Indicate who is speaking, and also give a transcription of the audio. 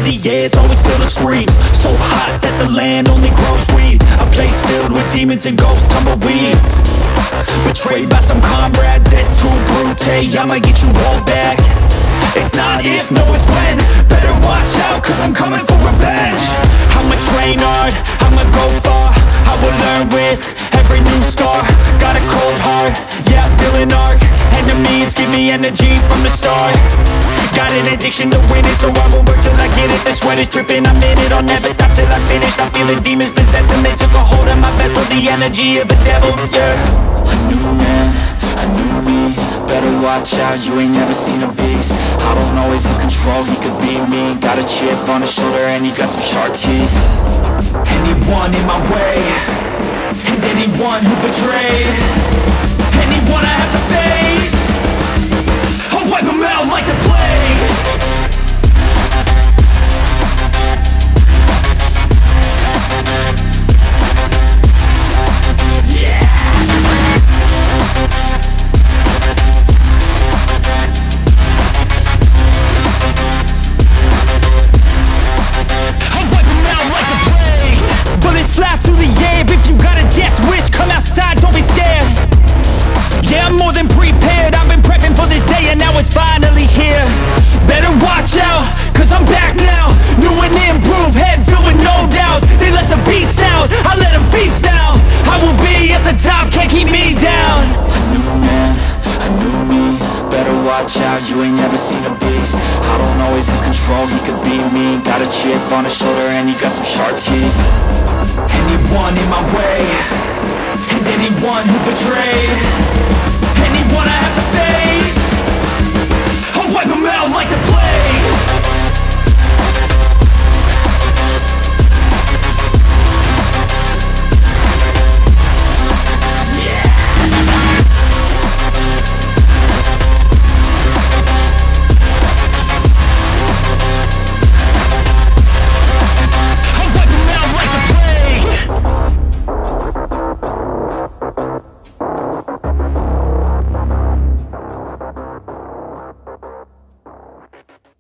Speaker 1: the air's always filled with screams. So hot that the land only grows weeds. A place filled with demons and ghosts, tumbleweeds. Betrayed by some comrades at too brute. I might get you all back. It's not if, no it's when. Better watch out, cause I'm coming for revenge. I'ma train hard, I'ma go far. I will learn with every new scar. Got a cold heart, yeah, feeling arc. Enemies give me energy from the start. Got an addiction to winning, so I will work till I get it. The sweat is dripping, I'm in it, I'll never stop till I finish. I'm feeling demons possessing, they took a hold of my vessel. The energy of a devil, yeah. A new man, a new me. Better watch out, you ain't never seen a beast. I don't always have control, he could be me. Got a chip on his shoulder and he got some sharp teeth. Anyone in my way, and anyone who betrayed, anyone I have to face, I'll wipe them out like the plague. Fly through the air, if you got a death wish, come outside, don't be scared. Yeah, I'm more than prepared, I've been prepping for this day and now it's finally here. Better watch out, cause I'm back now. New and improved, head filled with no doubts. They let the beast out, I let them feast now. I will be at the top, can't keep me down. A new man, a new me. Better watch out, you ain't never seen a beast. I don't always have control, he could be me. Got a chip on his shoulder and he got some sharp teeth. Anyone in my way, and anyone who betrayed, anyone I have to face.